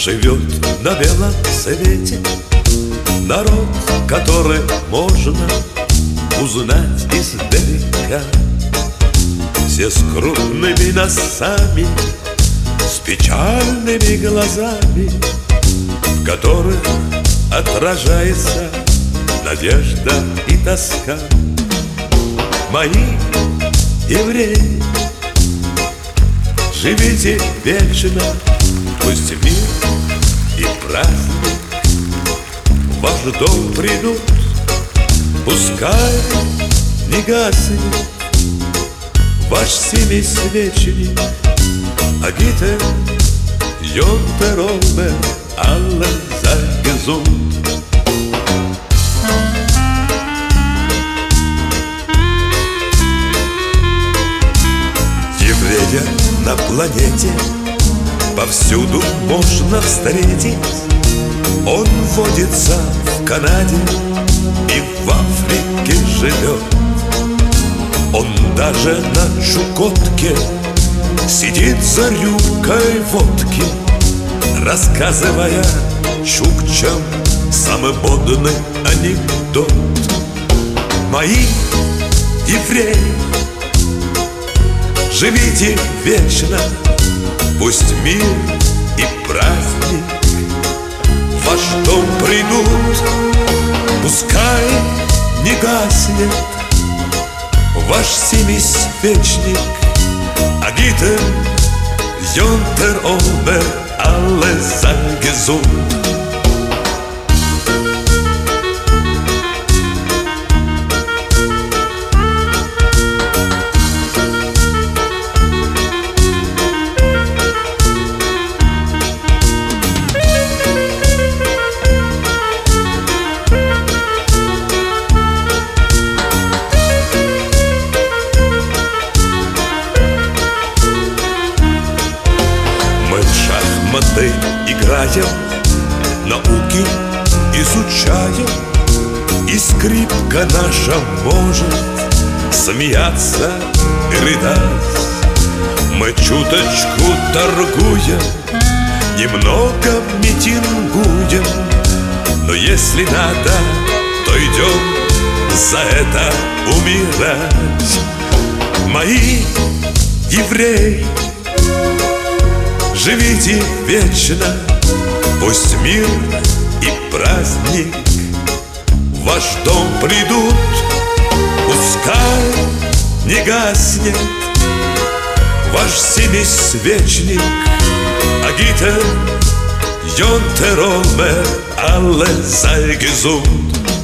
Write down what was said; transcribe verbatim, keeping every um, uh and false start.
Живет на белом свете народ, который можно узнать издалека. Все с крупными носами, с печальными глазами, в которых отражается надежда и тоска. Мои евреи, живите вечно, пусть мир и праздник в ваш дом придут. Пускай не гаснет ваш семисвечник, а гите йонтерове alle sei gesund. Еврея на планете повсюду можно встретить. Он водится в Канаде и в Африке живет. Он даже на Чукотке сидит за рюмкой водки, рассказывая чукчам самый модный анекдот. Мои евреи, живите вечно, пусть мир и праздник в ваш дом придут. Пускай не гаснет ваш семисвечник, а гите йонтерове alle sei gesund. Мы играем, науки изучаем, и скрипка наша может смеяться и рыдать. Мы чуточку торгуем, немного митингуем, но если надо, то идем за это умирать. Мои евреи, живите вечно, пусть мир и праздник в ваш дом придут. Пускай не гаснет ваш семисвечник, а гите йонтерове alle sei gesund.